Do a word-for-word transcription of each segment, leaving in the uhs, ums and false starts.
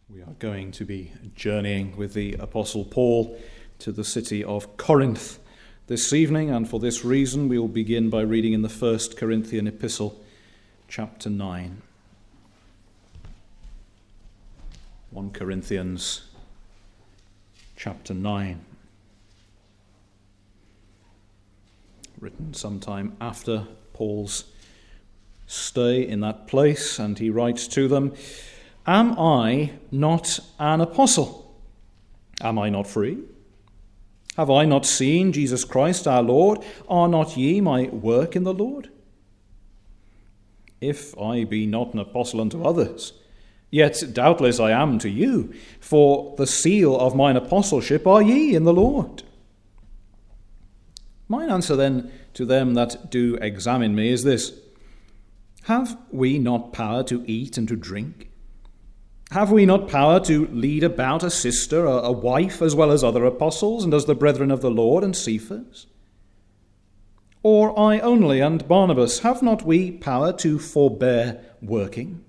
We are going to be journeying with the Apostle Paul to the city of Corinth this evening, and for this reason we will begin by reading in the First Corinthian epistle, chapter nine. First Corinthians chapter nine. Written sometime after Paul's stay in that place, and he writes to them, "Am I not an apostle? Am I not free? Have I not seen Jesus Christ our Lord? Are not ye my work in the Lord? If I be not an apostle unto others, yet doubtless I am to you, for the seal of mine apostleship are ye in the Lord." Mine answer then to them that do examine me is this: have we not power to eat and to drink? Have we not power to lead about a sister, a, a wife, as well as other apostles, and as the brethren of the Lord and Cephas? Or I only and Barnabas, have not we power to forbear working?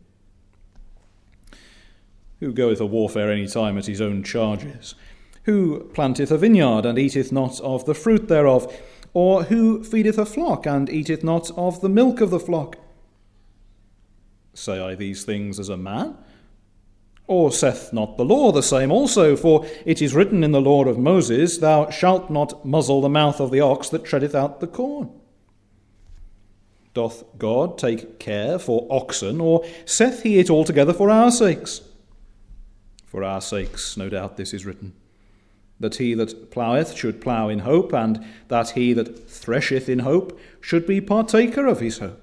Who goeth a warfare any time at his own charges? Who planteth a vineyard, and eateth not of the fruit thereof? Or who feedeth a flock, and eateth not of the milk of the flock? Say I these things as a man? Or saith not the law the same also? For it is written in the law of Moses, Thou shalt not muzzle the mouth of the ox that treadeth out the corn. Doth God take care for oxen, or saith he it altogether for our sakes? For our sakes, no doubt this is written, that he that plougheth should plough in hope, and that he that thresheth in hope should be partaker of his hope.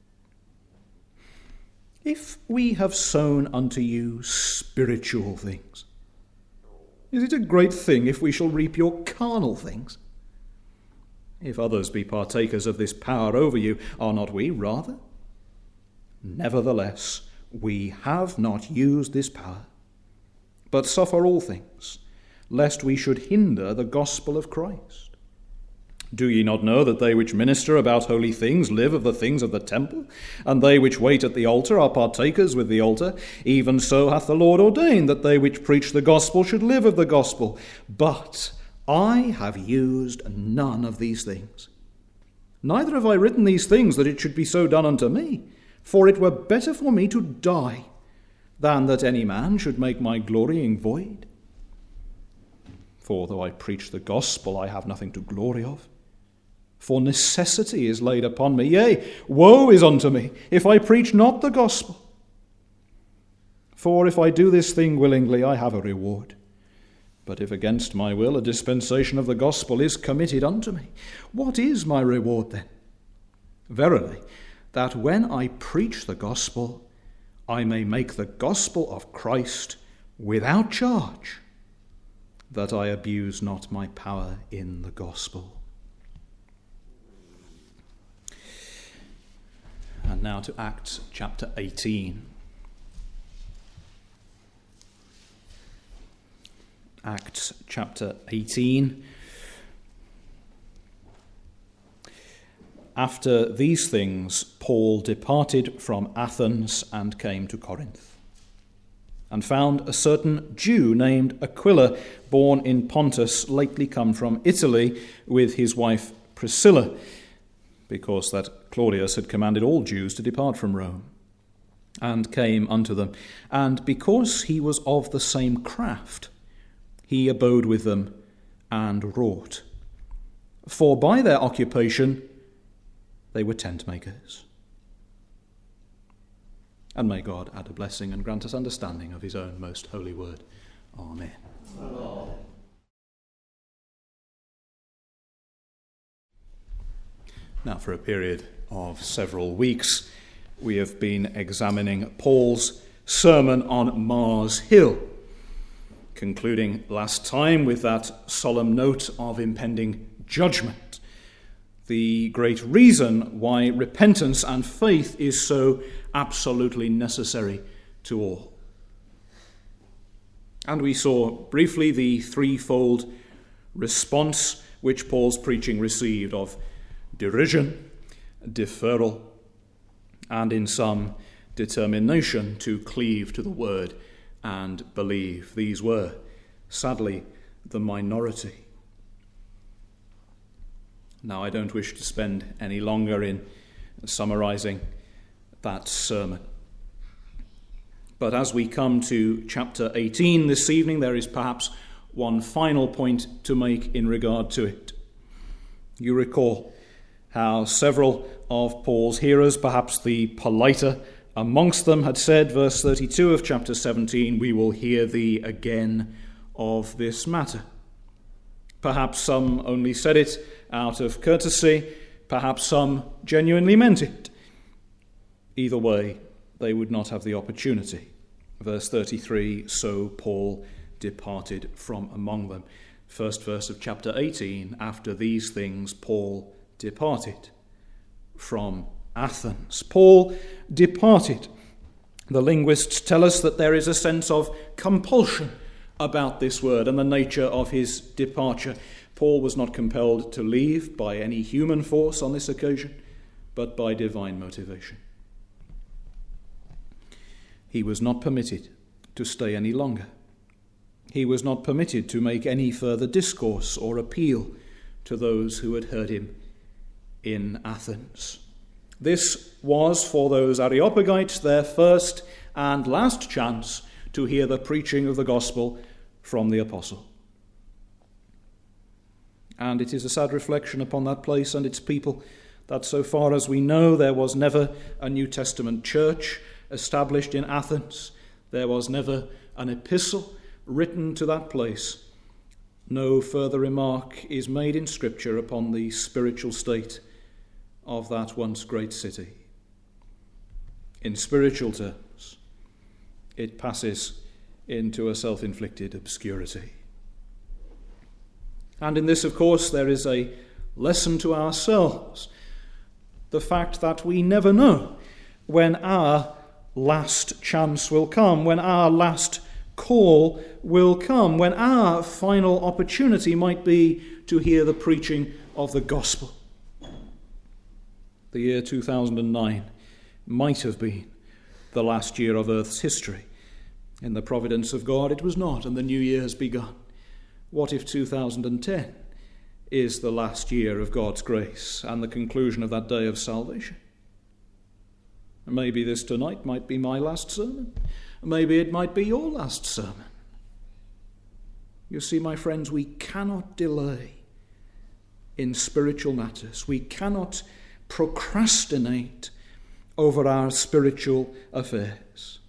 If we have sown unto you spiritual things, is it a great thing if we shall reap your carnal things? If others be partakers of this power over you, are not we rather? Nevertheless, we have not used this power, but suffer all things, lest we should hinder the gospel of Christ. Do ye not know that they which minister about holy things live of the things of the temple, and they which wait at the altar are partakers with the altar? Even so hath the Lord ordained that they which preach the gospel should live of the gospel. But I have used none of these things. Neither have I written these things that it should be so done unto me, for it were better for me to die than that any man should make my glorying void. For though I preach the gospel, I have nothing to glory of. For necessity is laid upon me, yea, woe is unto me, if I preach not the gospel. For if I do this thing willingly, I have a reward. But if against my will a dispensation of the gospel is committed unto me, what is my reward then? Verily, that when I preach the gospel, I may make the gospel of Christ without charge, that I abuse not my power in the gospel. And now to Acts chapter eighteen. Acts chapter eighteen. After these things, Paul departed from Athens and came to Corinth, and found a certain Jew named Aquila, born in Pontus, lately come from Italy, with his wife Priscilla, because that Claudius had commanded all Jews to depart from Rome, and came unto them. And because he was of the same craft, he abode with them and wrought. For by their occupation they were tent makers. And may God add a blessing and grant us understanding of his own most holy word. Amen. Amen. Now, for a period of several weeks, we have been examining Paul's sermon on Mars Hill, concluding last time with that solemn note of impending judgment, the great reason why repentance and faith is so absolutely necessary to all. And we saw briefly the threefold response which Paul's preaching received of derision, deferral, and in some determination to cleave to the word and believe. These were, sadly, the minority. Now, I don't wish to spend any longer in summarizing that sermon. But as we come to chapter eighteen this evening, there is perhaps one final point to make in regard to it. You recall how several of Paul's hearers, perhaps the politer amongst them, had said, verse thirty-two of chapter seventeen, "We will hear thee again of this matter." Perhaps some only said it out of courtesy, perhaps some genuinely meant it. Either way, they would not have the opportunity. Verse thirty-three, "So Paul departed from among them." First verse of chapter eighteen, "After these things Paul departed from Athens." Paul departed. The linguists tell us that there is a sense of compulsion about this word and the nature of his departure. Paul was not compelled to leave by any human force on this occasion, but by divine motivation. He was not permitted to stay any longer. He was not permitted to make any further discourse or appeal to those who had heard him in Athens. This was for those Areopagites their first and last chance to hear the preaching of the gospel from the apostle. And it is a sad reflection upon that place and its people that so far as we know there was never a New Testament church established in Athens. There was never an epistle written to that place. No further remark is made in Scripture upon the spiritual state of that once great city. In spiritual terms, it passes into a self-inflicted obscurity. And in this, of course, there is a lesson to ourselves. The fact that we never know when our last chance will come, when our last call will come, when our final opportunity might be to hear the preaching of the gospel. The year two thousand nine might have been the last year of Earth's history. In the providence of God, it was not, and the new year has begun. What if two thousand ten is the last year of God's grace and the conclusion of that day of salvation? Maybe this tonight might be my last sermon. Maybe it might be your last sermon. You see, my friends, we cannot delay in spiritual matters. We cannot procrastinate over our spiritual affairs.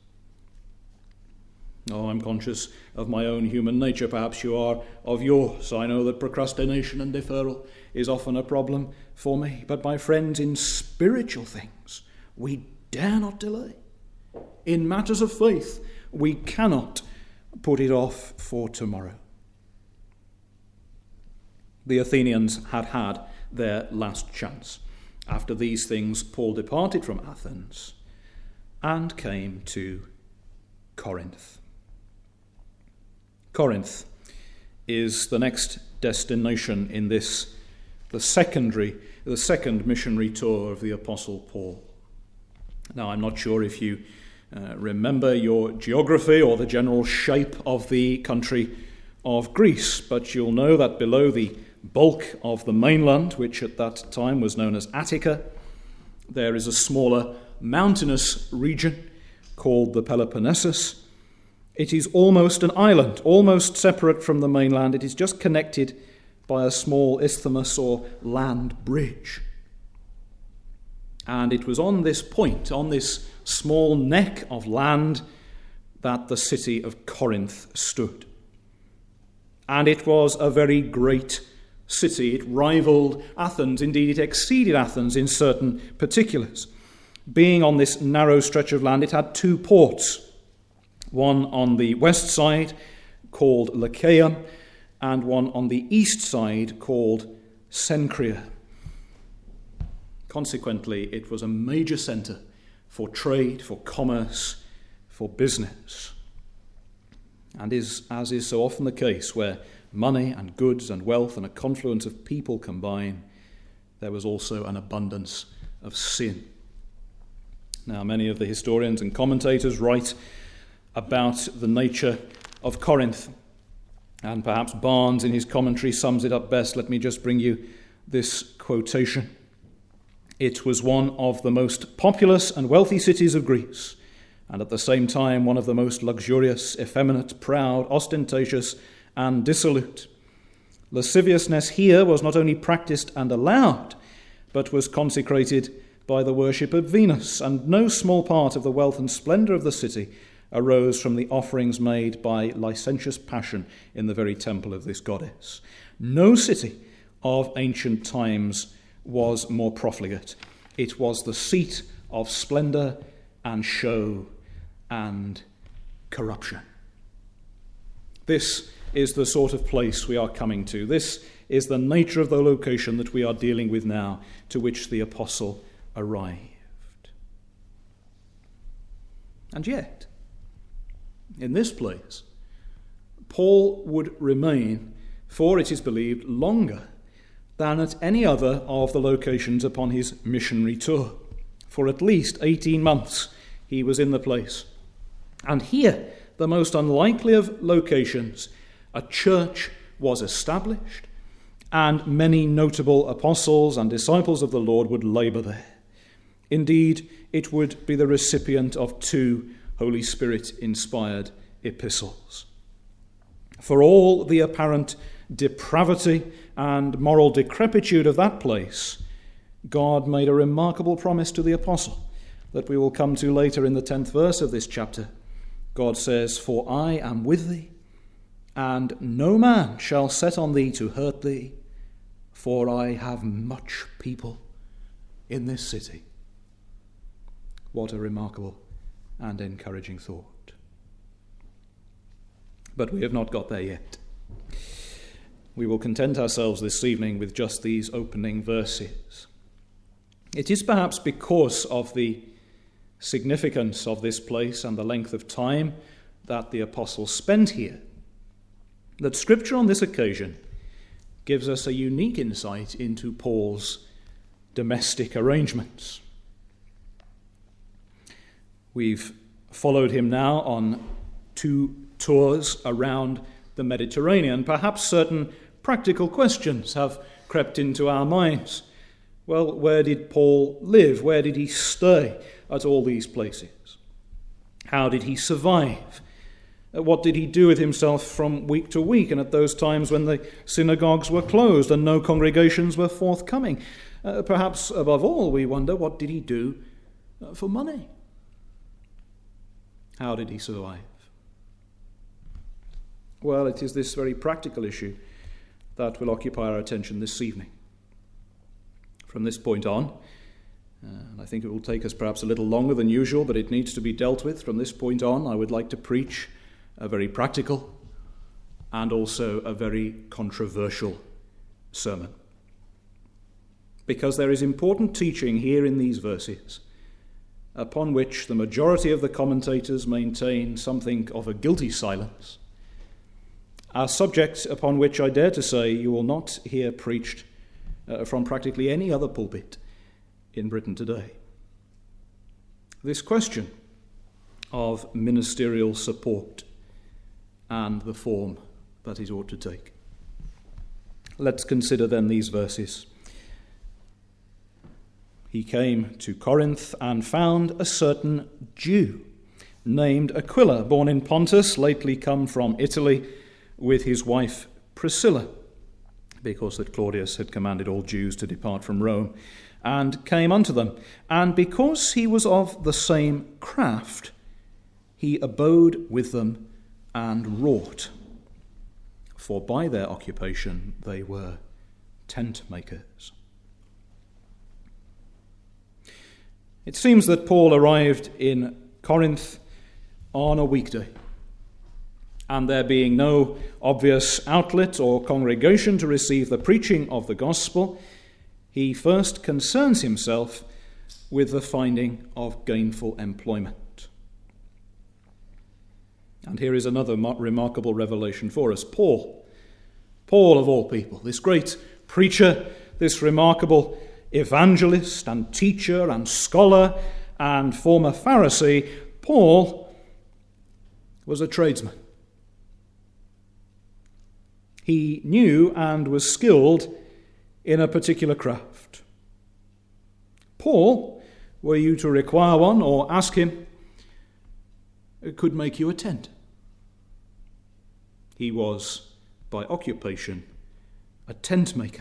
Oh, I'm conscious of my own human nature. Perhaps you are of yours. I know that procrastination and deferral is often a problem for me. But my friends, in spiritual things, we dare not delay. In matters of faith, we cannot put it off for tomorrow. The Athenians had had their last chance. After these things, Paul departed from Athens and came to Corinth. Corinth is the next destination in this, the secondary, the second missionary tour of the Apostle Paul. Now, I'm not sure if you uh, remember your geography or the general shape of the country of Greece, but you'll know that below the bulk of the mainland, which at that time was known as Attica, there is a smaller mountainous region called the Peloponnesus. It is almost an island, almost separate from the mainland. It is just connected by a small isthmus or land bridge. And it was on this point, on this small neck of land, that the city of Corinth stood. And it was a very great city. It rivaled Athens. Indeed, it exceeded Athens in certain particulars. Being on this narrow stretch of land, it had two ports. One on the west side called Lachaia, and one on the east side called Cenchrea. Consequently, it was a major centre for trade, for commerce, for business. And is, as is so often the case, where money and goods and wealth and a confluence of people combine, there was also an abundance of sin. Now, many of the historians and commentators write about the nature of Corinth. And perhaps Barnes in his commentary sums it up best. Let me just bring you this quotation. It was one of the most populous and wealthy cities of Greece, and at the same time one of the most luxurious, effeminate, proud, ostentatious, and dissolute. Lasciviousness here was not only practiced and allowed, but was consecrated by the worship of Venus, and no small part of the wealth and splendour of the city arose from the offerings made by licentious passion in the very temple of this goddess. No city of ancient times was more profligate. It was the seat of splendour and show and corruption. This is the sort of place we are coming to. This is the nature of the location that we are dealing with now, to which the apostle arrived. And yet, in this place, Paul would remain, for it is believed, longer than at any other of the locations upon his missionary tour. For at least eighteen months he was in the place. And here, the most unlikely of locations, a church was established, and many notable apostles and disciples of the Lord would labour there. Indeed, it would be the recipient of two Holy Spirit-inspired epistles. For all the apparent depravity and moral decrepitude of that place, God made a remarkable promise to the apostle that we will come to later in the tenth verse of this chapter. God says, "For I am with thee, and no man shall set on thee to hurt thee, for I have much people in this city." What a remarkable and encouraging thought. But we have not got there yet. We will content ourselves this evening with just these opening verses. It is perhaps because of the significance of this place and the length of time that the apostle spent here that Scripture on this occasion gives us a unique insight into Paul's domestic arrangements. We've followed him now on two tours around the Mediterranean. Perhaps certain practical questions have crept into our minds. Well, where did Paul live? Where did he stay at all these places? How did he survive? What did he do with himself from week to week and at those times when the synagogues were closed and no congregations were forthcoming? Uh, perhaps above all, we wonder, what did he do uh, for money? How did he survive? Well, it is this very practical issue that will occupy our attention this evening. From this point on, uh, and I think it will take us perhaps a little longer than usual, but it needs to be dealt with. From this point on, I would like to preach a very practical and also a very controversial sermon. Because there is important teaching here in these verses upon which the majority of the commentators maintain something of a guilty silence. A subject upon which I dare to say you will not hear preached uh, from practically any other pulpit in Britain today. This question of ministerial support and the form that it ought to take. Let's consider then these verses. He came to Corinth and found a certain Jew named Aquila, born in Pontus, lately come from Italy, with his wife Priscilla, because that Claudius had commanded all Jews to depart from Rome, and came unto them. And because he was of the same craft, he abode with them and wrought. For by their occupation they were tent makers. It seems that Paul arrived in Corinth on a weekday, and there being no obvious outlet or congregation to receive the preaching of the gospel, he first concerns himself with the finding of gainful employment. And here is another remarkable revelation for us. Paul, Paul of all people, this great preacher, this remarkable evangelist and teacher and scholar and former Pharisee, Paul was a tradesman. He knew and was skilled in a particular craft. Paul, were you to require one or ask him, could make you a tent. He was, by occupation, a tent maker.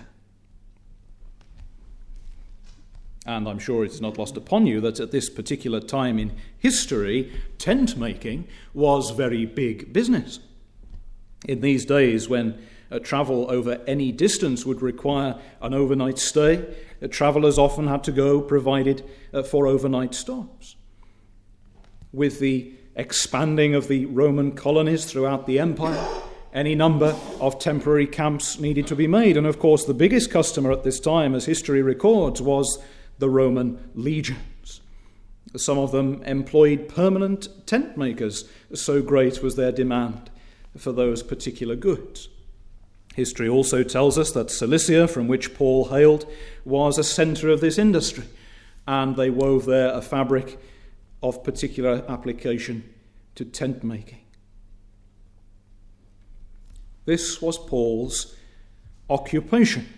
And I'm sure it's not lost upon you that at this particular time in history, tent making was very big business. In these days when uh, travel over any distance would require an overnight stay, uh, travellers often had to go provided uh, for overnight stops. With the expanding of the Roman colonies throughout the empire, any number of temporary camps needed to be made. And of course, the biggest customer at this time, as history records, was the Roman legions. Some of them employed permanent tent makers, so great was their demand for those particular goods. History also tells us that Cilicia, from which Paul hailed, was a centre of this industry, and they wove there a fabric of particular application to tent making. This was Paul's occupation.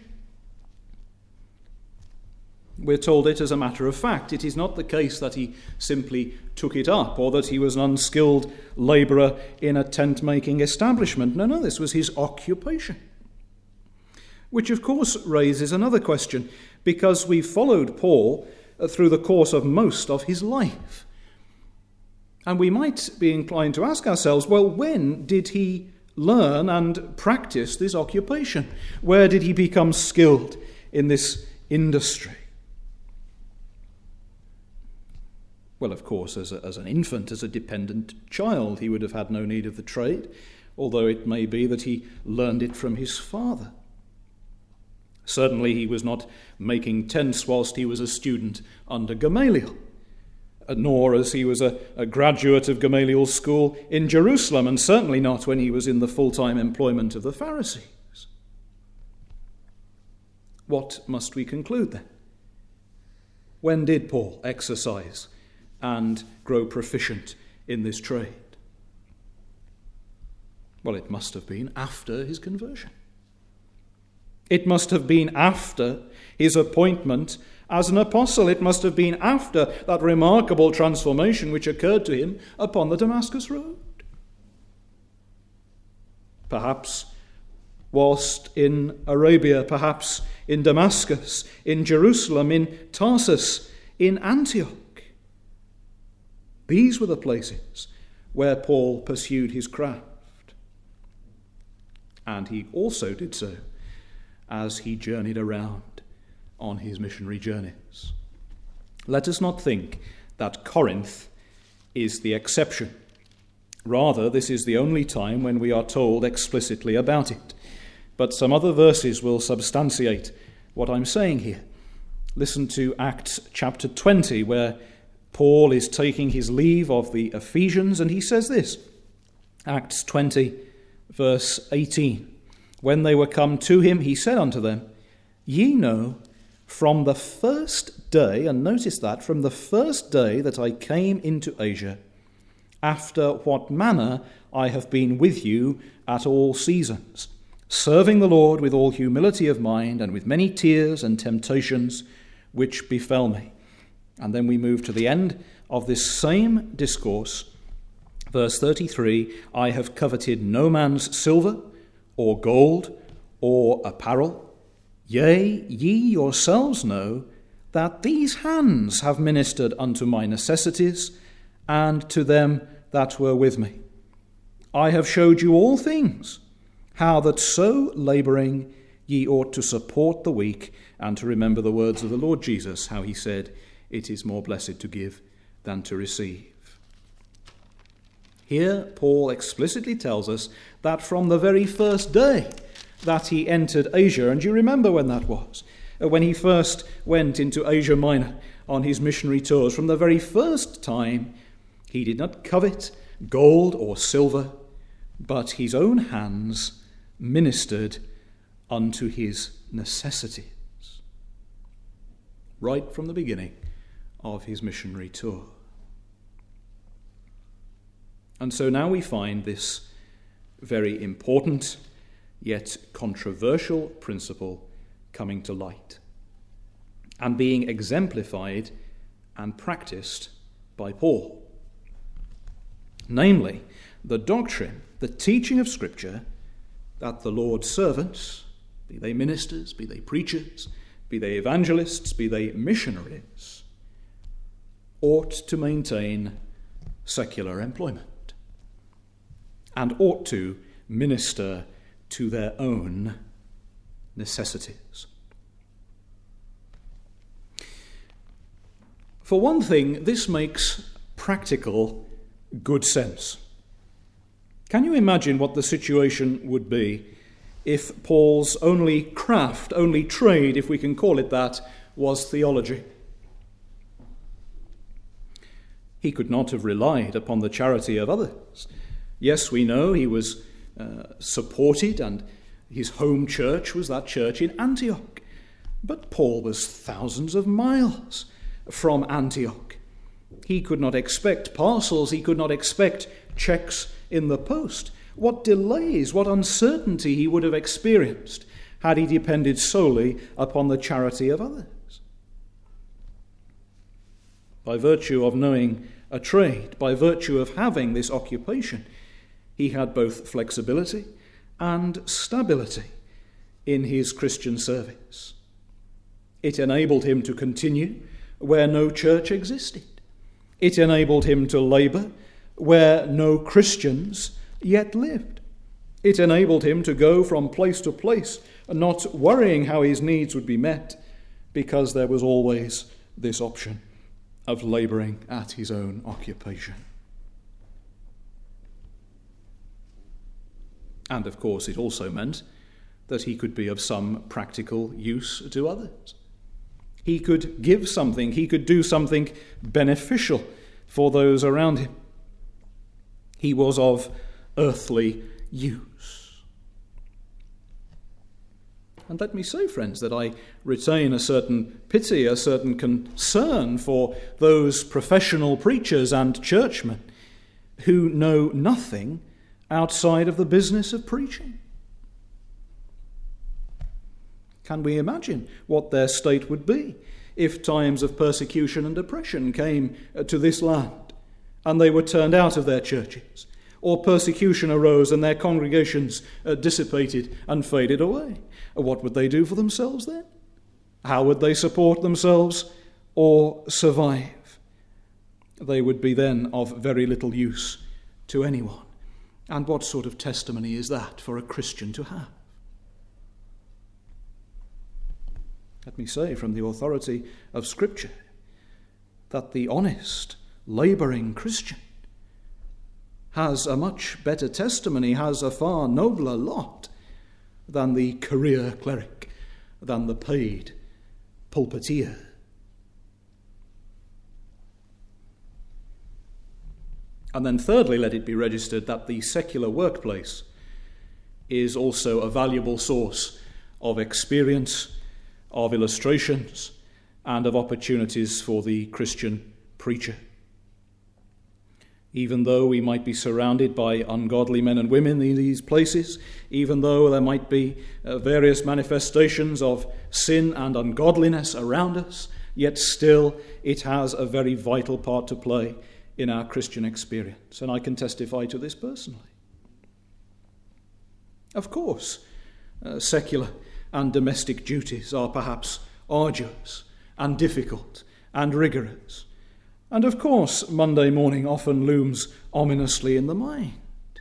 We're told it as a matter of fact. It is not the case that he simply took it up or that he was an unskilled labourer in a tent-making establishment. No, no, this was his occupation. Which, of course, raises another question, because we followed Paul through the course of most of his life. And we might be inclined to ask ourselves, well, when did he learn and practice this occupation? Where did he become skilled in this industry? Well, of course, as, a, as an infant, as a dependent child, he would have had no need of the trade, although it may be that he learned it from his father. Certainly he was not making tents whilst he was a student under Gamaliel, nor as he was a, a graduate of Gamaliel's school in Jerusalem, and certainly not when he was in the full-time employment of the Pharisees. What must we conclude then? When did Paul exercise and grow proficient in this trade? Well, it must have been after his conversion. It must have been after his appointment as an apostle. It must have been after that remarkable transformation which occurred to him upon the Damascus road. Perhaps whilst in Arabia, perhaps in Damascus, in Jerusalem, in Tarsus, in Antioch. These were the places where Paul pursued his craft. And he also did so as he journeyed around on his missionary journeys. Let us not think that Corinth is the exception. Rather, this is the only time when we are told explicitly about it. But some other verses will substantiate what I'm saying here. Listen to Acts chapter twenty, where Paul is taking his leave of the Ephesians, and he says this. Acts twenty, verse eighteen. When they were come to him, he said unto them, Ye know from the first day, and notice that, from the first day that I came into Asia, after what manner I have been with you at all seasons, serving the Lord with all humility of mind and with many tears and temptations which befell me. And then we move to the end of this same discourse, verse thirty-three, I have coveted no man's silver or gold or apparel. Yea, ye yourselves know that these hands have ministered unto my necessities and to them that were with me. I have showed you all things, how that so labouring ye ought to support the weak, and to remember the words of the Lord Jesus, how he said, it is more blessed to give than to receive. Here, Paul explicitly tells us that from the very first day that he entered Asia, and you remember when that was, when he first went into Asia Minor on his missionary tours, from the very first time he did not covet gold or silver, but his own hands ministered unto his necessities. Right from the beginning of his missionary tour. And so now we find this very important yet controversial principle coming to light and being exemplified and practiced by Paul. Namely, the doctrine, the teaching of Scripture, that the Lord's servants, be they ministers, be they preachers, be they evangelists, be they missionaries, ought to maintain secular employment and ought to minister to their own necessities. For one thing, this makes practical good sense. Can you imagine what the situation would be if Paul's only craft, only trade, if we can call it that, was theology? He could not have relied upon the charity of others. Yes, we know he was uh, supported, and his home church was that church in Antioch. But Paul was thousands of miles from Antioch. He could not expect parcels, he could not expect checks in the post. What delays, what uncertainty he would have experienced had he depended solely upon the charity of others. By virtue of knowing a trade, by virtue of having this occupation, he had both flexibility and stability in his Christian service. It enabled him to continue where no church existed. It enabled him to labour where no Christians yet lived. It enabled him to go from place to place, not worrying how his needs would be met, because there was always this option of labouring at his own occupation. And of course it also meant that he could be of some practical use to others. He could give something, he could do something beneficial for those around him. He was of earthly use. And let me say, friends, that I retain a certain pity, a certain concern for those professional preachers and churchmen who know nothing outside of the business of preaching. Can we imagine what their state would be if times of persecution and oppression came to this land and they were turned out of their churches, or persecution arose and their congregations uh, dissipated and faded away? What would they do for themselves then? How would they support themselves or survive? They would be then of very little use to anyone. And what sort of testimony is that for a Christian to have? Let me say from the authority of Scripture that the honest, labouring Christian has a much better testimony, has a far nobler lot than the career cleric, than the paid pulpiteer. And then thirdly, let it be registered that the secular workplace is also a valuable source of experience, of illustrations, and of opportunities for the Christian preacher. Even though we might be surrounded by ungodly men and women in these places, even though there might be uh, various manifestations of sin and ungodliness around us, yet still it has a very vital part to play in our Christian experience. And I can testify to this personally. Of course, uh, secular and domestic duties are perhaps arduous and difficult and rigorous. And of course, Monday morning often looms ominously in the mind.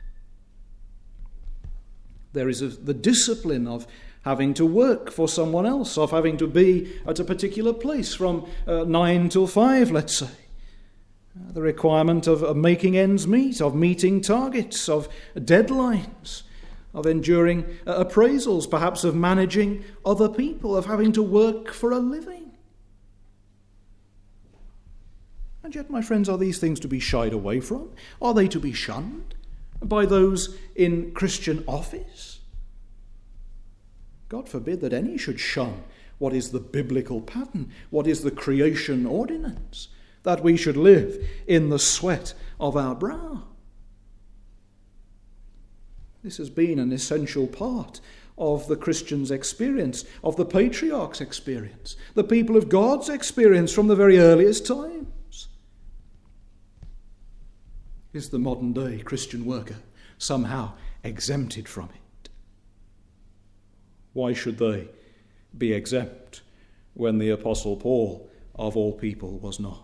There is a, the discipline of having to work for someone else, of having to be at a particular place from uh, nine till five, let's say. Uh, the requirement of, of making ends meet, of meeting targets, of deadlines, of enduring uh, appraisals, perhaps of managing other people, of having to work for a living. And yet, my friends, are these things to be shied away from? Are they to be shunned by those in Christian office? God forbid that any should shun what is the biblical pattern, what is the creation ordinance, that we should live in the sweat of our brow. This has been an essential part of the Christian's experience, of the patriarch's experience, the people of God's experience from the very earliest times. Is the modern day Christian worker somehow exempted from it? Why should they be exempt when the Apostle Paul, of all people, was not?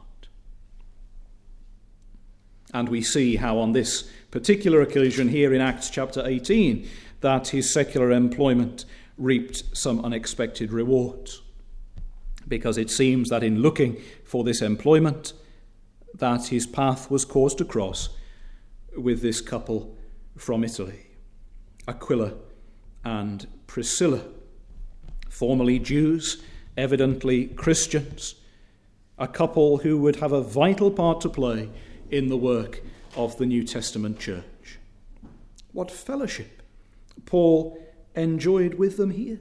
And we see how on this particular occasion here in Acts chapter eighteen, that his secular employment reaped some unexpected rewards. Because it seems that in looking for this employment, that his path was caused to cross with this couple from Italy, Aquila and Priscilla, formerly Jews, evidently Christians, a couple who would have a vital part to play in the work of the New Testament church. What fellowship Paul enjoyed with them here.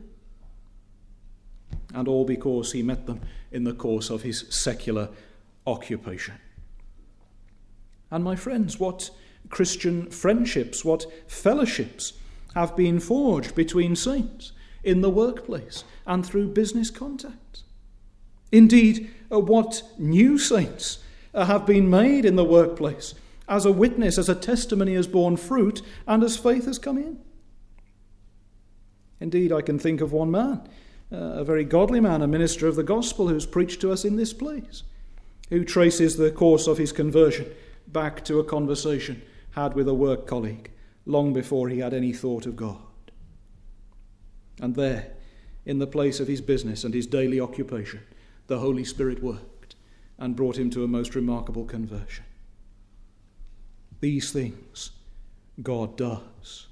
And all because he met them in the course of his secular occupation. And my friends, what Christian friendships, what fellowships have been forged between saints in the workplace and through business contacts. Indeed, what new saints have been made in the workplace as a witness, as a testimony has borne fruit, and as faith has come in. Indeed, I can think of one man, uh, a very godly man, a minister of the gospel, who's preached to us in this place, who traces the course of his conversion back to a conversation had with a work colleague long before he had any thought of God. And there, in the place of his business and his daily occupation, the Holy Spirit worked and brought him to a most remarkable conversion. These things God does.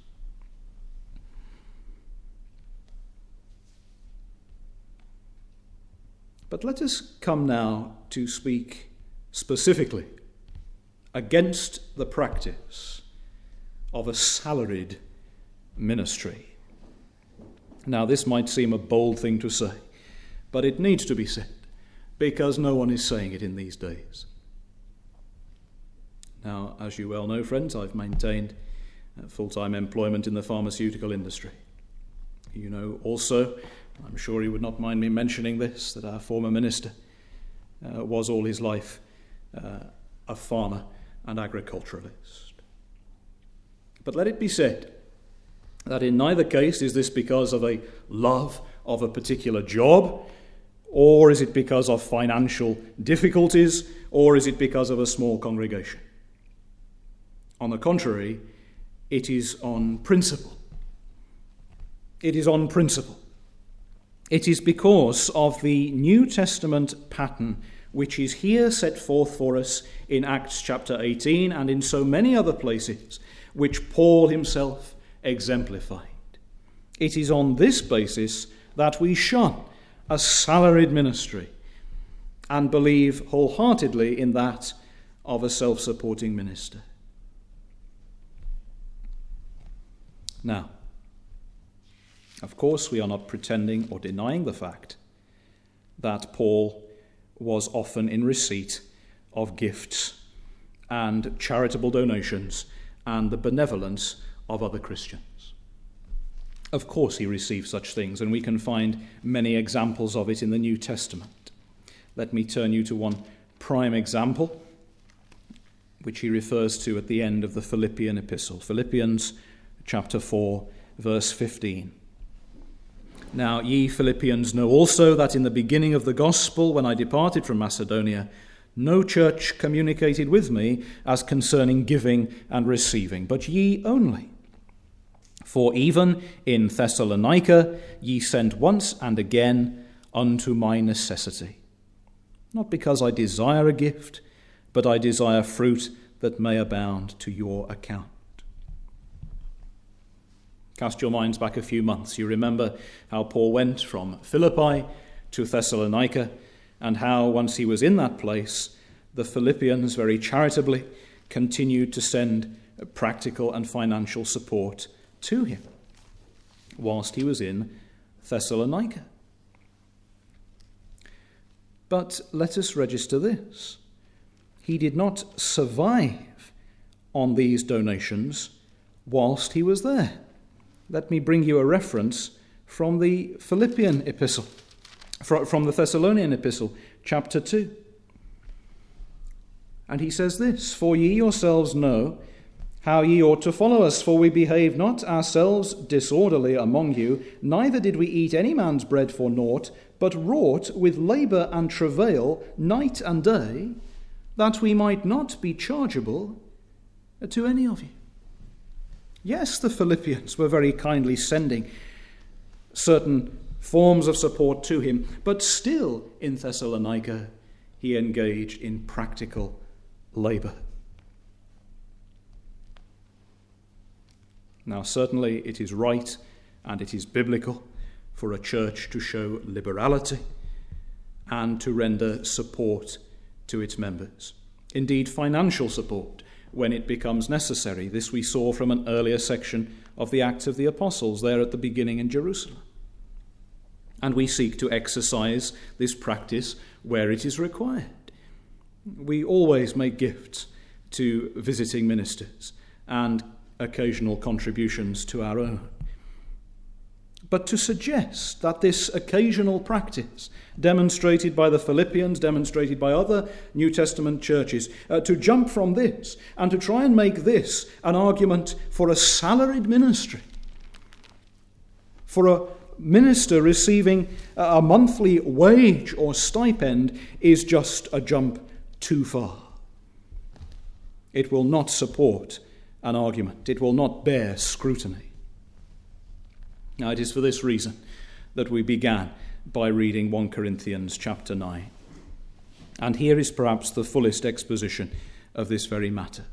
But let us come now to speak specifically against the practice of a salaried ministry. Now, this might seem a bold thing to say, but it needs to be said, because no one is saying it in these days. Now, as you well know, friends, I've maintained full-time employment in the pharmaceutical industry. You know also, I'm sure you would not mind me mentioning this, that our former minister uh, was all his life uh, a farmer and agriculturalist. But let it be said that in neither case is this because of a love of a particular job, or is it because of financial difficulties, or is it because of a small congregation. On the contrary, it is on principle. It is on principle. It is because of the New Testament pattern which is here set forth for us in Acts chapter eighteen and in so many other places, which Paul himself exemplified. It is on this basis that we shun a salaried ministry and believe wholeheartedly in that of a self-supporting minister. Now, of course, we are not pretending or denying the fact that Paul was often in receipt of gifts and charitable donations and the benevolence of other Christians. Of course he received such things, and we can find many examples of it in the New Testament. Let me turn you to one prime example, which he refers to at the end of the Philippian epistle. Philippians chapter four, verse fifteen. Now ye Philippians know also that in the beginning of the gospel, when I departed from Macedonia, no church communicated with me as concerning giving and receiving, but ye only. For even in Thessalonica ye sent once and again unto my necessity. Not because I desire a gift, but I desire fruit that may abound to your account. Cast your minds back a few months. You remember how Paul went from Philippi to Thessalonica, and how once he was in that place, the Philippians very charitably continued to send practical and financial support to him whilst he was in Thessalonica. But let us register this. He did not survive on these donations whilst he was there. Let me bring you a reference from the Philippian epistle, from the Thessalonian epistle, chapter two. And he says this, "For ye yourselves know how ye ought to follow us, for we behaved not ourselves disorderly among you, neither did we eat any man's bread for naught, but wrought with labour and travail night and day, that we might not be chargeable to any of you." Yes, the Philippians were very kindly sending certain forms of support to him, but still in Thessalonica he engaged in practical labour. Now, certainly it is right and it is biblical for a church to show liberality and to render support to its members. Indeed, financial support when it becomes necessary. This we saw from an earlier section of the Acts of the Apostles there at the beginning in Jerusalem. And we seek to exercise this practice where it is required. We always make gifts to visiting ministers and occasional contributions to our own. But to suggest that this occasional practice, demonstrated by the Philippians, demonstrated by other New Testament churches, uh, to jump from this and to try and make this an argument for a salaried ministry, for a minister receiving a monthly wage or stipend, is just a jump too far. It will not support an argument. It will not bear scrutiny. Now, it is for this reason that we began by reading First Corinthians chapter nine. And here is perhaps the fullest exposition of this very matter.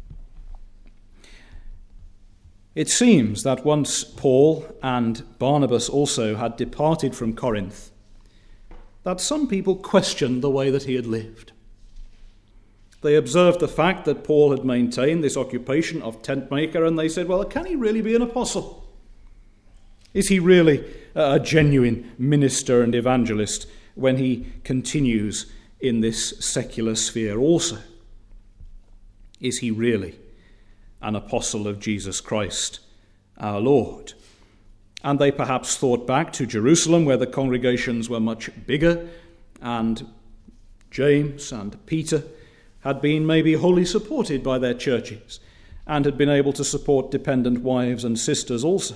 It seems that once Paul and Barnabas also had departed from Corinth, that some people questioned the way that he had lived. They observed the fact that Paul had maintained this occupation of tent maker, and they said, well, can he really be an apostle? Is he really a genuine minister and evangelist when he continues in this secular sphere also? Is he really an apostle of Jesus Christ, our Lord? And they perhaps thought back to Jerusalem, where the congregations were much bigger, and James and Peter had been maybe wholly supported by their churches and had been able to support dependent wives and sisters also.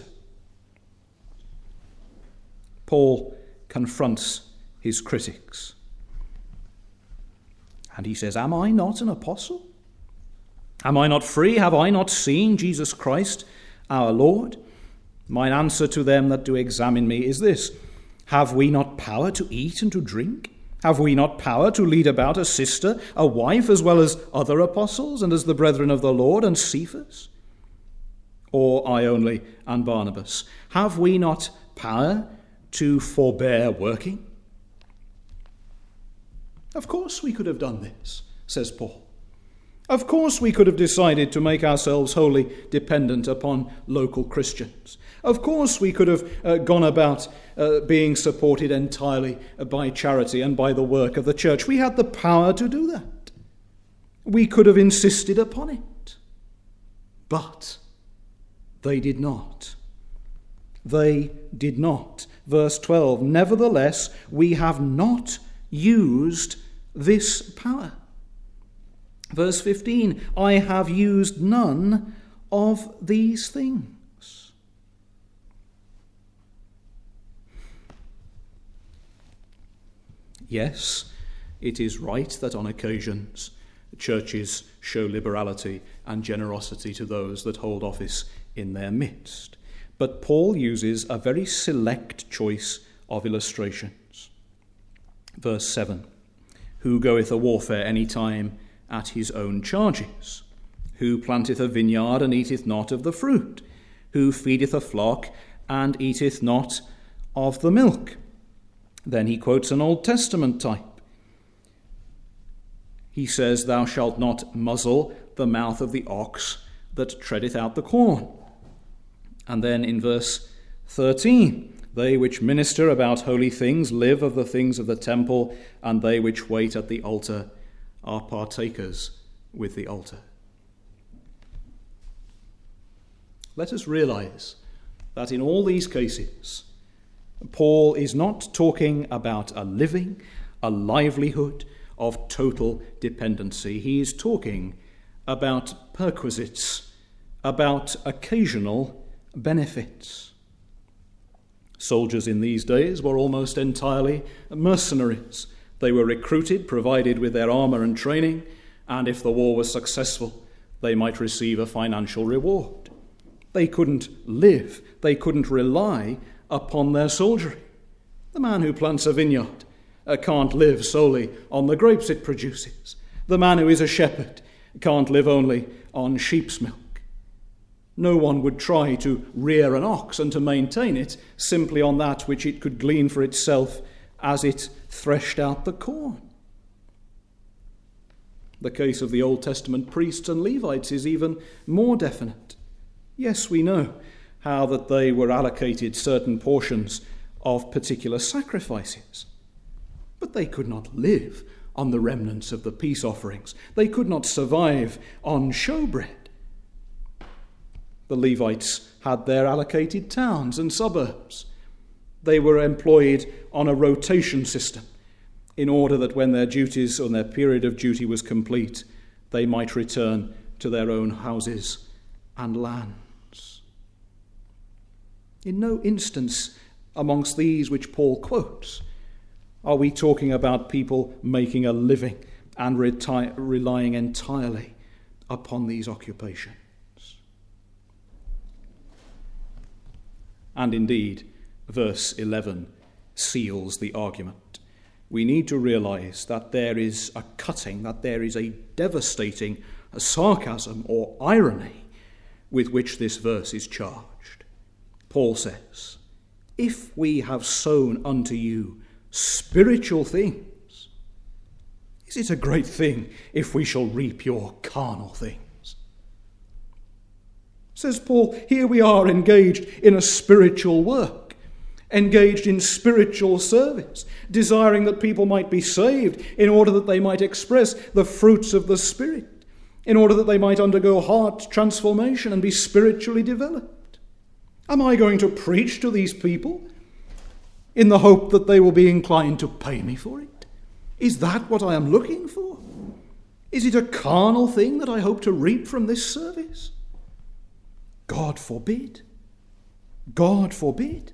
Paul confronts his critics. And he says, am I not an apostle? Am I not free? Have I not seen Jesus Christ, our Lord? Mine answer to them that do examine me is this: have we not power to eat and to drink? Have we not power to lead about a sister, a wife, as well as other apostles, and as the brethren of the Lord and Cephas? Or I only and Barnabas? Have we not power to forbear working? Of course we could have done this, says Paul. Of course we could have decided to make ourselves wholly dependent upon local Christians. Of course we could have uh, gone about uh, being supported entirely by charity and by the work of the church. We had the power to do that. We could have insisted upon it. But they did not. They did not. Verse twelve, nevertheless, we have not used this power. Verse fifteen, I have used none of these things. Yes, it is right that on occasions churches show liberality and generosity to those that hold office in their midst. But Paul uses a very select choice of illustrations. Verse seven, who goeth a warfare any time at his own charges? Who planteth a vineyard and eateth not of the fruit? Who feedeth a flock and eateth not of the milk? Then he quotes an Old Testament type. He says, thou shalt not muzzle the mouth of the ox that treadeth out the corn. And then in verse thirteen, they which minister about holy things live of the things of the temple, and they which wait at the altar are partakers with the altar. let us realize that in all these cases, Paul is not talking about a living, a livelihood of total dependency. He is talking about perquisites, about occasional benefits. Soldiers in these days were almost entirely mercenaries. They were recruited, provided with their armour and training, and if the war was successful, they might receive a financial reward. They couldn't live, they couldn't rely upon their soldiery. The man who plants a vineyard uh, can't live solely on the grapes it produces. The man who is a shepherd can't live only on sheep's milk. No one would try to rear an ox and to maintain it simply on that which it could glean for itself as it threshed out the corn. The case of the Old Testament priests and Levites is even more definite. Yes, we know how that they were allocated certain portions of particular sacrifices, but they could not live on the remnants of the peace offerings. They could not survive on showbread. The Levites had their allocated towns and suburbs. They were employed on a rotation system in order that when their duties or their period of duty was complete, they might return to their own houses and lands. In no instance amongst these which Paul quotes are we talking about people making a living and reti- relying entirely upon these occupations. And indeed, verse eleven seals the argument. We need to realize that there is a cutting, that there is a devastating a sarcasm or irony with which this verse is charged. Paul says, "If we have sown unto you spiritual things, is it a great thing if we shall reap your carnal things?" Says Paul, here we are engaged in a spiritual work, engaged in spiritual service, desiring that people might be saved in order that they might express the fruits of the Spirit, in order that they might undergo heart transformation and be spiritually developed. Am I going to preach to these people in the hope that they will be inclined to pay me for it? Is that what I am looking for? Is it a carnal thing that I hope to reap from this service? God forbid. God forbid.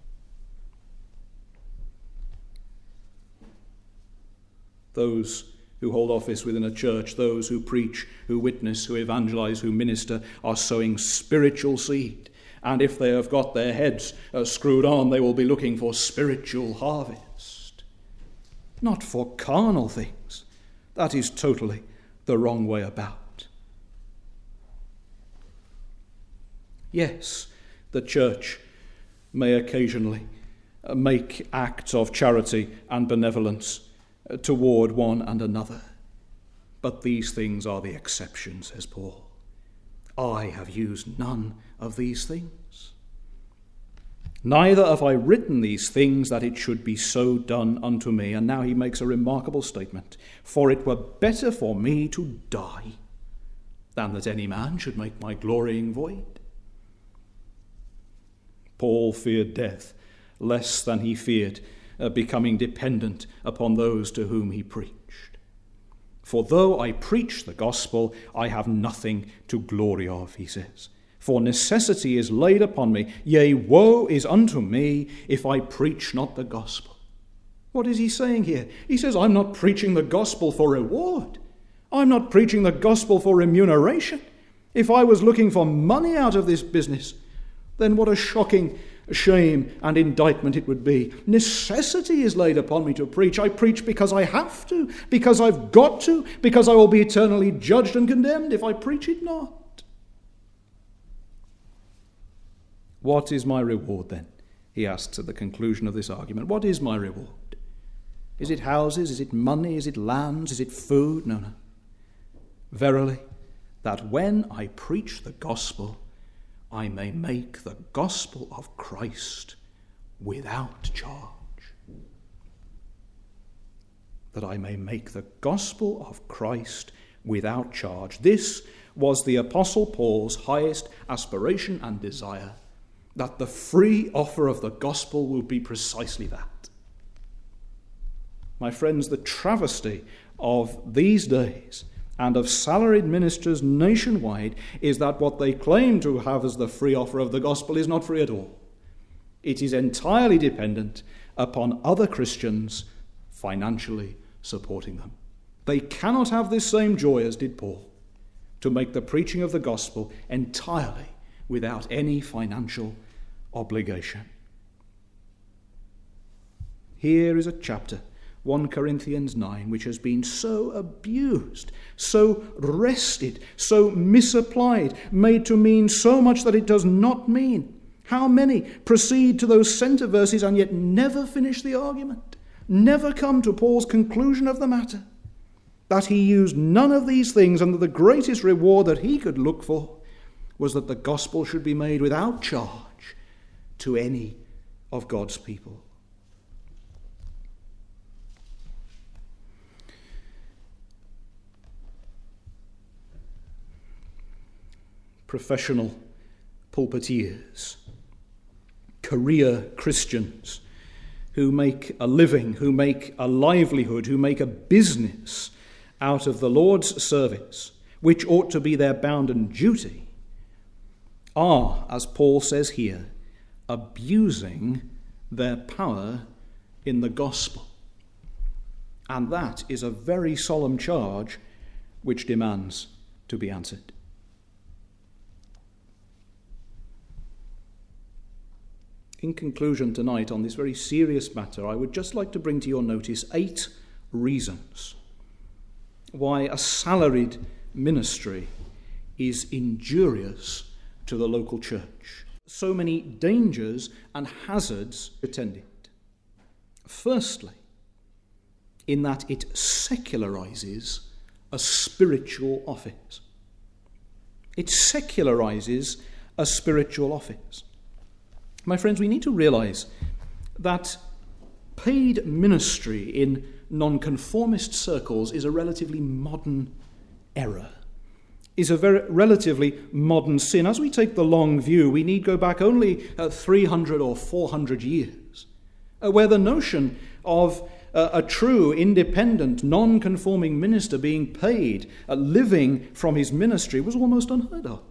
Those who hold office within a church, those who preach, who witness, who evangelize, who minister, are sowing spiritual seed. And if they have got their heads uh, screwed on, they will be looking for spiritual harvest, not for carnal things. That is totally the wrong way about. Yes, the church may occasionally uh, make acts of charity and benevolence uh, toward one and another, but these things are the exception, says Paul. I have used none of these things. Neither have I written these things that it should be so done unto me. And now he makes a remarkable statement. For it were better for me to die than that any man should make my glorying void. Paul feared death less than he feared uh, becoming dependent upon those to whom he preached. For though I preach the gospel, I have nothing to glory of, he says. For necessity is laid upon me, yea, woe is unto me if I preach not the gospel. What is he saying here? He says, I'm not preaching the gospel for reward. I'm not preaching the gospel for remuneration. If I was looking for money out of this business, then what a shocking shame and indictment it would be. Necessity is laid upon me to preach. I preach because I have to, because I've got to, because I will be eternally judged and condemned if I preach it not. What is my reward then? He asks at the conclusion of this argument. What is my reward? Is it houses? Is it money? Is it lands? Is it food? No, no. Verily, that when I preach the gospel, I may make the gospel of Christ without charge. That I may make the gospel of Christ without charge. This was the Apostle Paul's highest aspiration and desire, that the free offer of the gospel would be precisely that. My friends, the travesty of these days and of salaried ministers nationwide is that what they claim to have as the free offer of the gospel is not free at all. It is entirely dependent upon other Christians financially supporting them. They cannot have this same joy as did Paul, to make the preaching of the gospel entirely without any financial obligation. Here is a chapter, First Corinthians nine, which has been so abused, so wrested, so misapplied, made to mean so much that it does not mean. How many proceed to those centre verses and yet never finish the argument, never come to Paul's conclusion of the matter, that he used none of these things, and that the greatest reward that he could look for was that the gospel should be made without charge to any of God's people. Professional pulpiteers, career Christians who make a living, who make a livelihood, who make a business out of the Lord's service, which ought to be their bounden duty, are, as Paul says here, abusing their power in the gospel. And that is a very solemn charge which demands to be answered. In conclusion tonight on this very serious matter, I would just like to bring to your notice eight reasons why a salaried ministry is injurious to the local church. So many dangers and hazards attend it. Firstly, in that it secularizes a spiritual office. It secularizes a spiritual office. My friends, we need to realize that paid ministry in nonconformist circles is a relatively modern error, is a very relatively modern sin. As we take the long view, we need go back only uh, three hundred or four hundred years, uh, where the notion of uh, a true, independent, non-conforming minister being paid, uh, living from his ministry, was almost unheard of.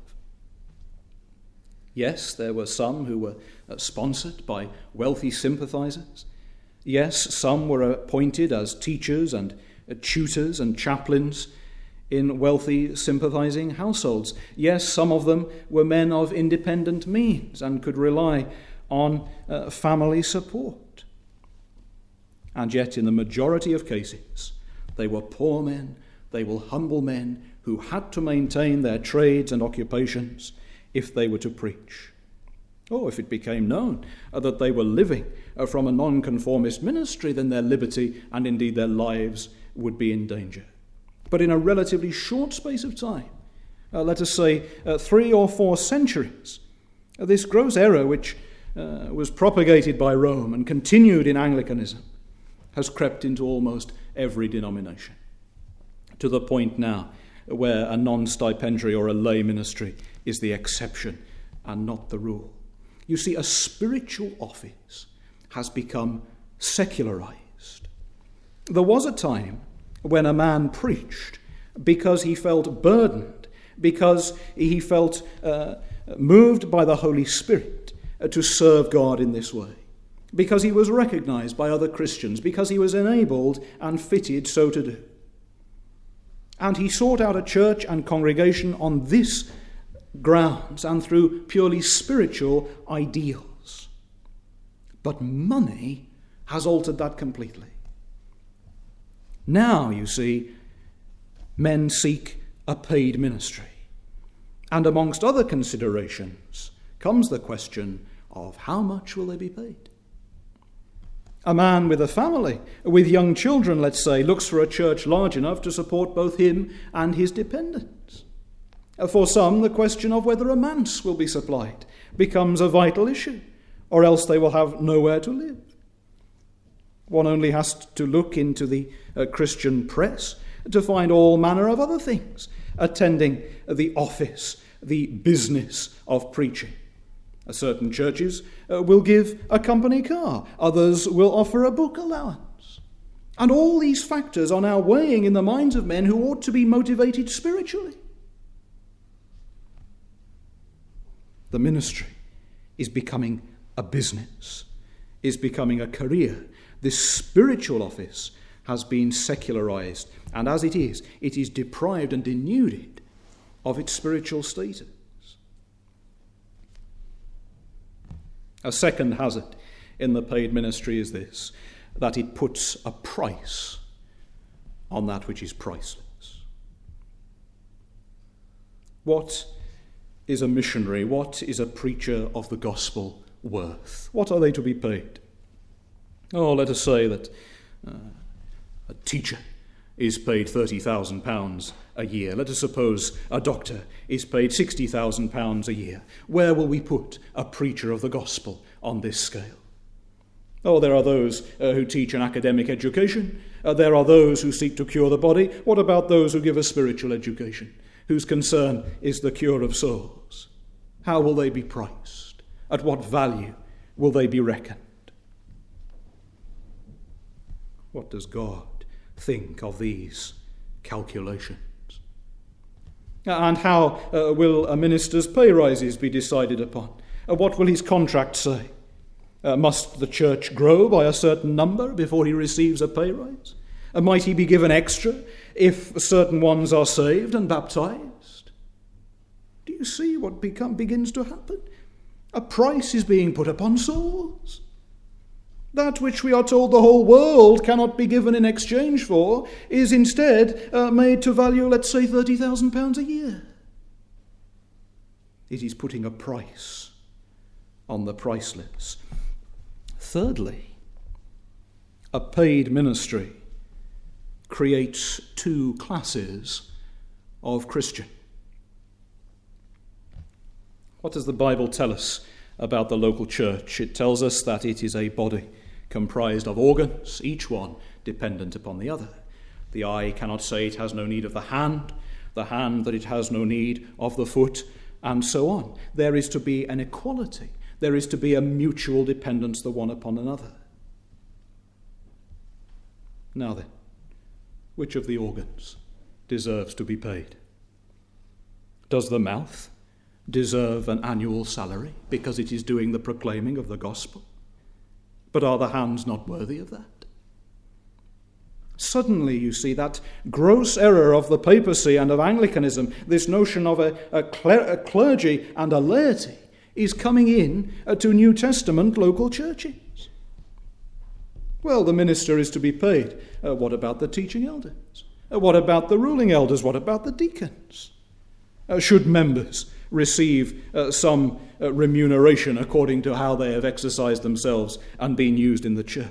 Yes, there were some who were uh, sponsored by wealthy sympathizers. Yes, some were appointed as teachers and uh, tutors and chaplains in wealthy sympathizing households. Yes, some of them were men of independent means and could rely on uh, family support. And yet, in the majority of cases, they were poor men, they were humble men who had to maintain their trades and occupations if they were to preach. Or if it became known uh, that they were living uh, from a nonconformist ministry, then their liberty and indeed their lives would be in danger. But in a relatively short space of time, uh, let us say uh, three or four centuries, uh, this gross error which uh, was propagated by Rome and continued in Anglicanism has crept into almost every denomination, to the point now where a non-stipendiary or a lay ministry is the exception and not the rule. You see, a spiritual office has become secularized. There was a time when a man preached because he felt burdened, because he felt uh, moved by the Holy Spirit uh, to serve God in this way, because he was recognized by other Christians, because he was enabled and fitted so to do. And he sought out a church and congregation on this grounds and through purely spiritual ideals. But money has altered that completely. Now, you see, men seek a paid ministry. And amongst other considerations comes the question of how much will they be paid? A man with a family, with young children, let's say, looks for a church large enough to support both him and his dependents. For some, the question of whether a manse will be supplied becomes a vital issue, or else they will have nowhere to live. One only has to look into the uh, Christian press to find all manner of other things attending the office, the business of preaching. Certain churches uh, will give a company car, others will offer a book allowance. And all these factors are now weighing in the minds of men who ought to be motivated spiritually. The ministry is becoming a business, is becoming a career. This spiritual office has been secularized, and as it is, it is deprived and denuded of its spiritual status. A second hazard in the paid ministry is this, that it puts a price on that which is priceless. What is a missionary? What is a preacher of the gospel worth? What are they to be paid? Oh, let us say that uh, a teacher is paid thirty thousand pounds a year. Let us suppose a doctor is paid sixty thousand pounds a year. Where will we put a preacher of the gospel on this scale? Oh, there are those uh, who teach an academic education. Uh, there are those who seek to cure the body. What about those who give a spiritual education, whose concern is the cure of souls? How will they be priced? At what value will they be reckoned? What does God think of these calculations? And how uh, will a minister's pay rises be decided upon? Uh, what will his contract say? Uh, must the church grow by a certain number before he receives a pay rise? Uh, might he be given extra if certain ones are saved and baptized? Do you see what become, begins to happen? A price is being put upon souls. That which we are told the whole world cannot be given in exchange for is instead uh, made to value, let's say, thirty thousand pounds a year. It is putting a price on the priceless. Thirdly, a paid ministry creates two classes of Christian. What does the Bible tell us about the local church? It tells us that it is a body comprised of organs, each one dependent upon the other. The eye cannot say it has no need of the hand, the hand that it has no need of the foot, and so on. There is to be an equality. There is to be a mutual dependence the one upon another. Now then, which of the organs deserves to be paid? Does the mouth deserve an annual salary because it is doing the proclaiming of the gospel? But are the hands not worthy of that? Suddenly, you see, that gross error of the papacy and of Anglicanism, this notion of a, a, cler- a clergy and a laity, is coming in uh, to New Testament local churches. Well, the minister is to be paid. Uh, what about the teaching elders? Uh, what about the ruling elders? What about the deacons? Uh, should members receive uh, some uh, remuneration according to how they have exercised themselves and been used in the church?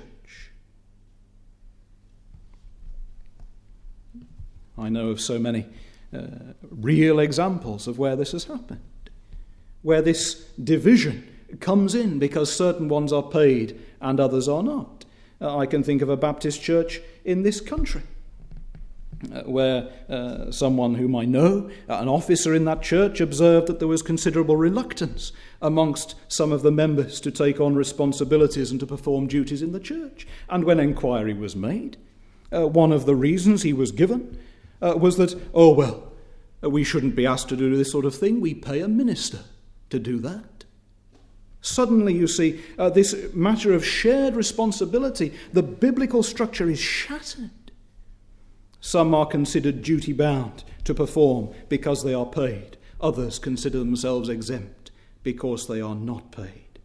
I know of so many uh, real examples of where this has happened, where this division comes in because certain ones are paid and others are not. Uh, I can think of a Baptist church in this country uh, where uh, someone whom I know, uh, an officer in that church, observed that there was considerable reluctance amongst some of the members to take on responsibilities and to perform duties in the church. And when inquiry was made, uh, one of the reasons he was given uh, was that, oh, well, uh, we shouldn't be asked to do this sort of thing. We pay a minister to do that. Suddenly, you see, uh, this matter of shared responsibility, the biblical structure is shattered. Some are considered duty-bound to perform because they are paid. Others consider themselves exempt because they are not paid.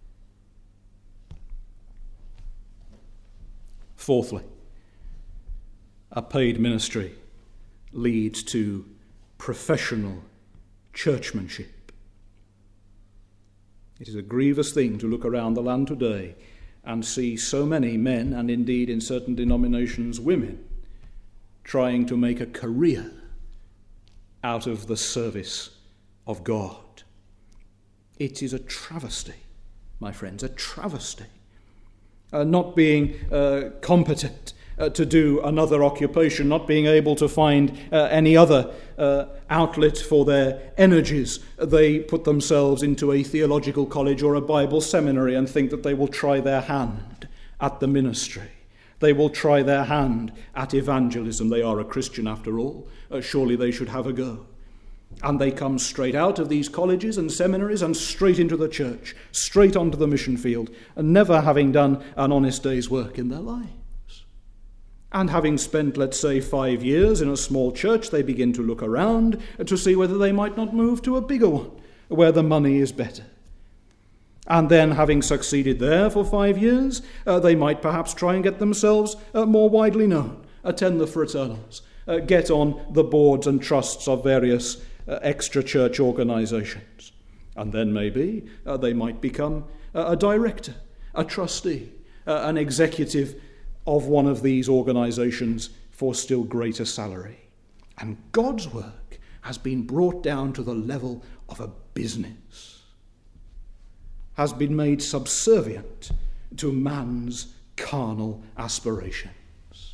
Fourthly, a paid ministry leads to professional churchmanship. It is a grievous thing to look around the land today and see so many men, and indeed in certain denominations women, trying to make a career out of the service of God. It is a travesty, my friends, a travesty. Uh, not being uh, competent uh, to do another occupation, not being able to find uh, any other uh, outlet for their energies, they put themselves into a theological college or a Bible seminary and think that they will try their hand at the ministry. They will try their hand at evangelism. They are a Christian after all. Uh, surely they should have a go. And they come straight out of these colleges and seminaries and straight into the church, straight onto the mission field, and never having done an honest day's work in their lives. And having spent, let's say, five years in a small church, they begin to look around to see whether they might not move to a bigger one, where the money is better. And then, having succeeded there for five years, uh, they might perhaps try and get themselves uh, more widely known, attend the fraternals, uh, get on the boards and trusts of various uh, extra-church organizations. And then maybe uh, they might become uh, a director, a trustee, uh, an executive of one of these organizations for still greater salary. And God's work has been brought down to the level of a business, has been made subservient to man's carnal aspirations.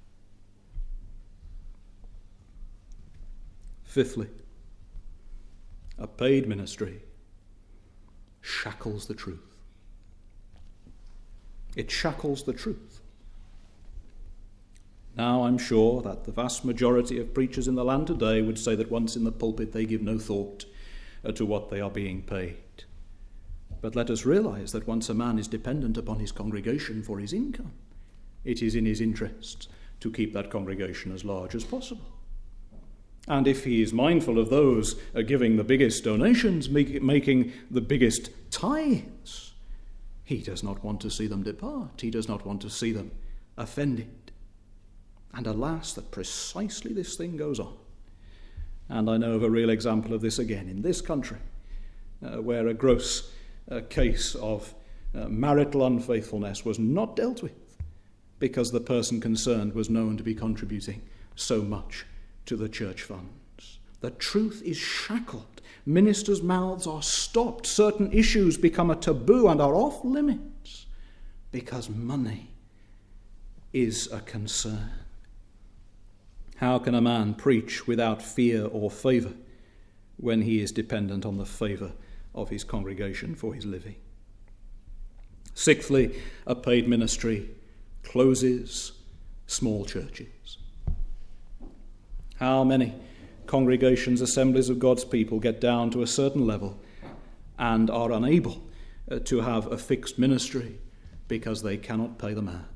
Fifthly, a paid ministry shackles the truth. It shackles the truth. Now, I'm sure that the vast majority of preachers in the land today would say that once in the pulpit they give no thought to what they are being paid. But let us realize that once a man is dependent upon his congregation for his income, it is in his interest to keep that congregation as large as possible. And if he is mindful of those uh, giving the biggest donations, make, making the biggest tithes, he does not want to see them depart. He does not want to see them offended. And alas, that precisely this thing goes on. And I know of a real example of this again in this country, uh, where a gross uh, case of uh, marital unfaithfulness was not dealt with because the person concerned was known to be contributing so much to the church funds. The truth is shackled. Ministers' mouths are stopped. Certain issues become a taboo and are off limits because money is a concern. How can a man preach without fear or favour when he is dependent on the favour of his congregation for his living? Sixthly, a paid ministry closes small churches. How many congregations, assemblies of God's people get down to a certain level and are unable uh, to have a fixed ministry because they cannot pay the man?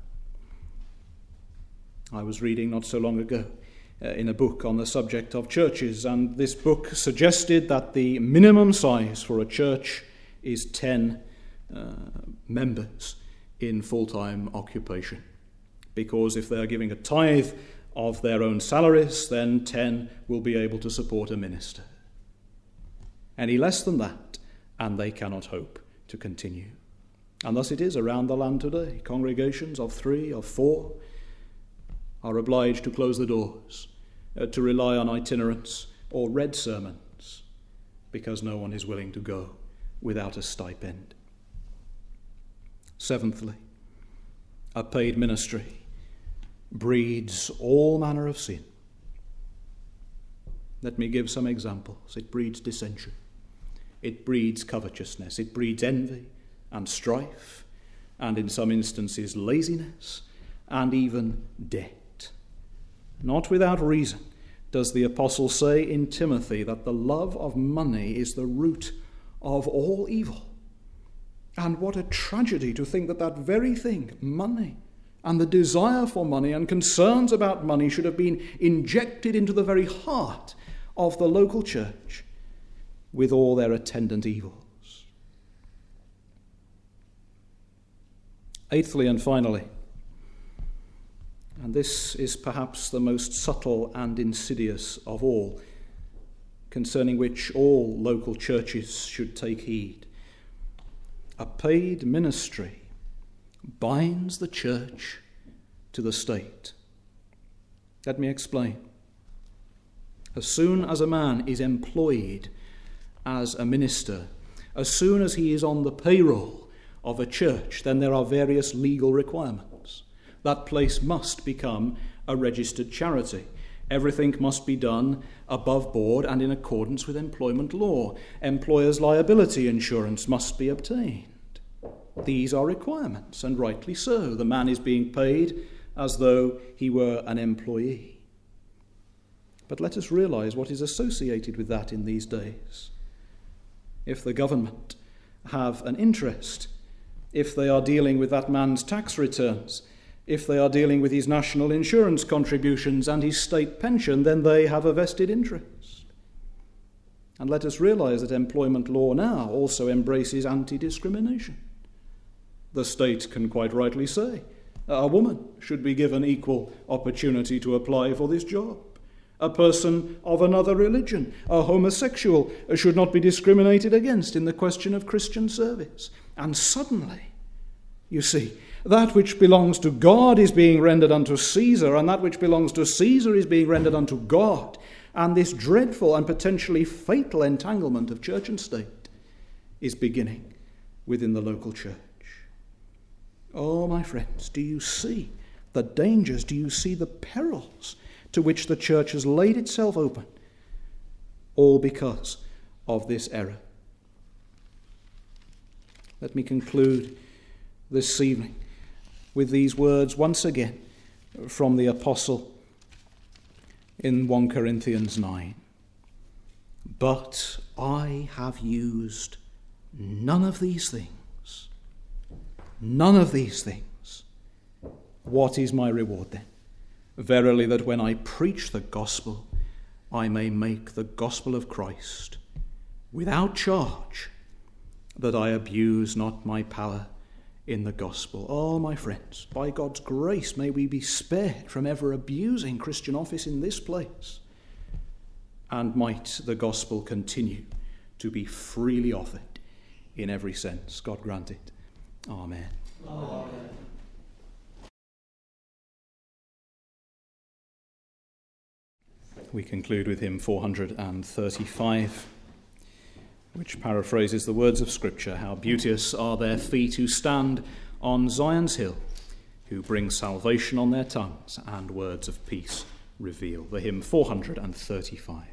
I was reading not so long ago uh, in a book on the subject of churches, and this book suggested that the minimum size for a church is ten uh, members in full-time occupation, because if they are giving a tithe of their own salaries, then ten will be able to support a minister. Any less than that, and they cannot hope to continue. And thus it is around the land today. Congregations of three, of four, are obliged to close the doors, uh, to rely on itinerants or read sermons, because no one is willing to go without a stipend. Seventhly, a paid ministry breeds all manner of sin. Let me give some examples. It breeds dissension. It breeds covetousness. It breeds envy and strife, and in some instances laziness, and even debt. Not without reason does the apostle say in Timothy that the love of money is the root of all evil. And what a tragedy to think that that very thing, money, and the desire for money and concerns about money should have been injected into the very heart of the local church with all their attendant evils. Eighthly and finally, and this is perhaps the most subtle and insidious of all, concerning which all local churches should take heed, a paid ministry binds the church to the state. Let me explain. As soon as a man is employed as a minister, as soon as he is on the payroll of a church, then there are various legal requirements. that place must become a registered charity. Everything must be done above board and in accordance with employment law. Employers' liability insurance must be obtained. These are requirements, and rightly so. The man is being paid as though he were an employee. But let us realize what is associated with that in these days. If the government have an interest, if they are dealing with that man's tax returns, if they are dealing with his national insurance contributions and his state pension, then they have a vested interest. And let us realize that employment law now also embraces anti-discrimination. The state can quite rightly say a woman should be given equal opportunity to apply for this job. A person of another religion, a homosexual, should not be discriminated against in the question of Christian service. And suddenly, you see, that which belongs to God is being rendered unto Caesar, and that which belongs to Caesar is being rendered unto God. And this dreadful and potentially fatal entanglement of church and state is beginning within the local church. Oh, my friends, do you see the dangers? Do you see the perils to which the church has laid itself open? All because of this error. Let me conclude this evening with these words once again from the apostle in First Corinthians nine. But I have used none of these things. None of these things. What is my reward then? Verily, that when I preach the gospel, I may make the gospel of Christ without charge, that I abuse not my power in the gospel. Oh, my friends, by God's grace, may we be spared from ever abusing Christian office in this place, and might the gospel continue to be freely offered in every sense. God grant it. Amen. Amen. We conclude with hymn four hundred thirty-five, which paraphrases the words of Scripture. How beauteous are their feet who stand on Zion's hill, who bring salvation on their tongues and words of peace reveal. The hymn four hundred thirty-five.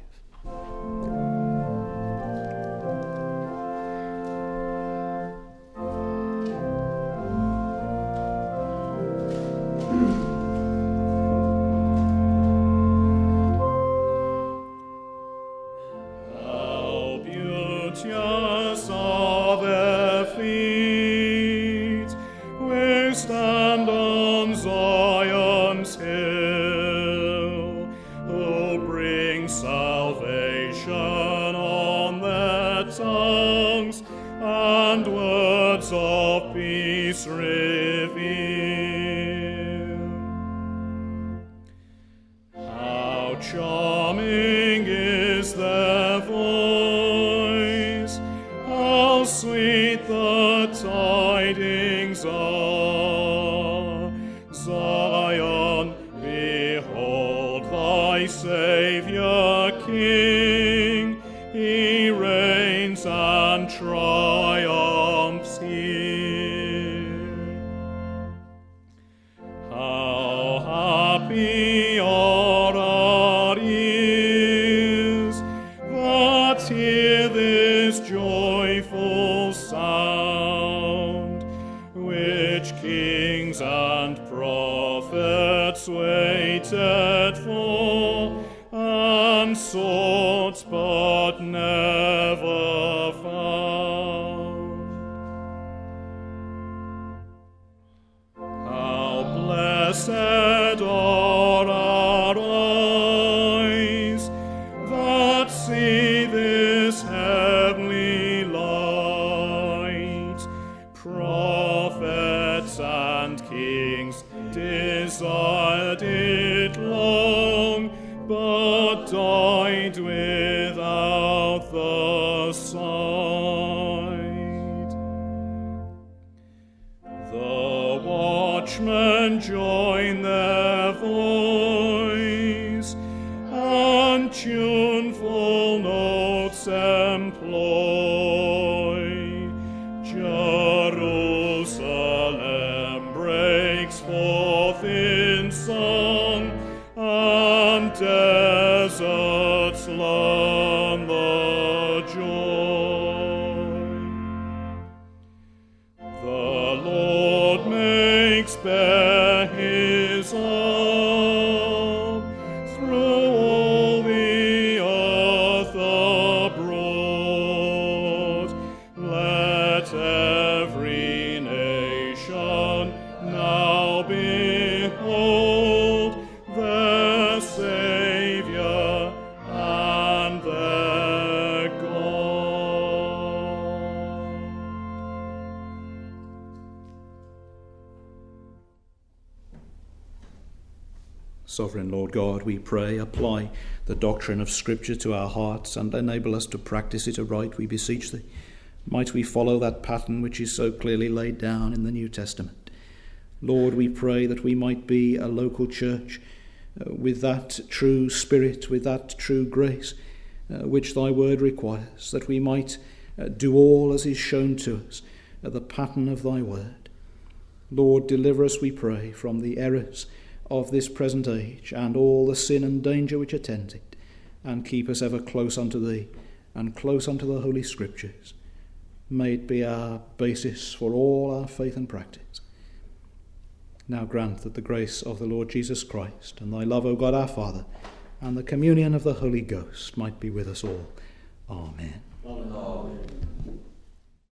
Jerusalem breaks forth Sovereign Lord God, we pray, apply the doctrine of Scripture to our hearts and enable us to practice it aright, we beseech thee. Might we follow that pattern which is so clearly laid down in the New Testament. Lord, we pray that we might be a local church uh, with that true spirit, with that true grace uh, which thy word requires, that we might uh, do all as is shown to us, uh, the pattern of thy word. Lord, deliver us, we pray, from the errors of this present age and all the sin and danger which attend it, and keep us ever close unto thee and close unto the Holy Scriptures. May it be our basis for all our faith and practice. Now grant that the grace of the Lord Jesus Christ and thy love, O God our Father, and the communion of the Holy Ghost might be with us all. Amen. Amen.